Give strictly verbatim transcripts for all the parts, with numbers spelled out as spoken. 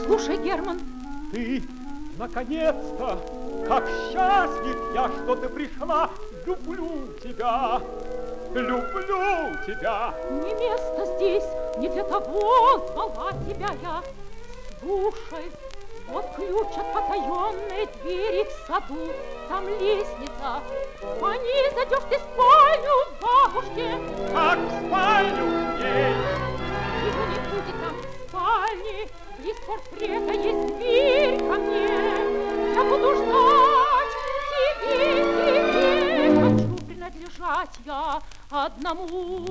Слушай, Герман. Ты, наконец-то, как счастлив я, что ты пришла. Люблю тебя, люблю тебя. Не место здесь, не для того звала тебя я. Слушай, вот ключ от потаенной двери в саду. Там лестница. По ней зайдешь ты в спальню бабушке. Как в спальню к ней. Его не будет там в спальне. Близ портрета есть дверь ко мне. Я буду ждать тебе, тебе. Хочу принадлежать я одному.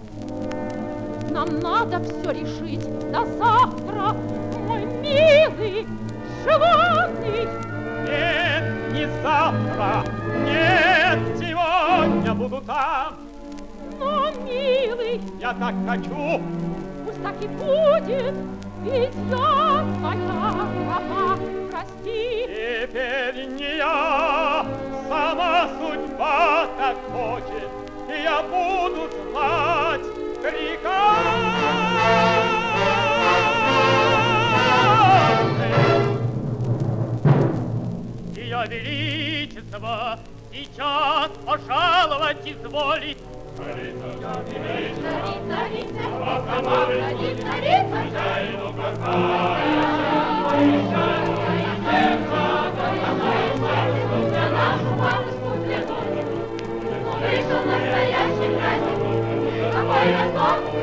Нам надо все решить до завтра, мой милый, желанный. Нет, не завтра, нет, сегодня буду там. Но, милый, я так хочу. Пусть так и будет, ведь я твоя раба, прости. Теперь не я, сама судьба так хочет, и я буду знать прекрасный. Ее величество сейчас пожаловать изволит. Царица, царица, царица, царица, хозяину на нашу матушку пришел настоящий праздник. Какой разгон!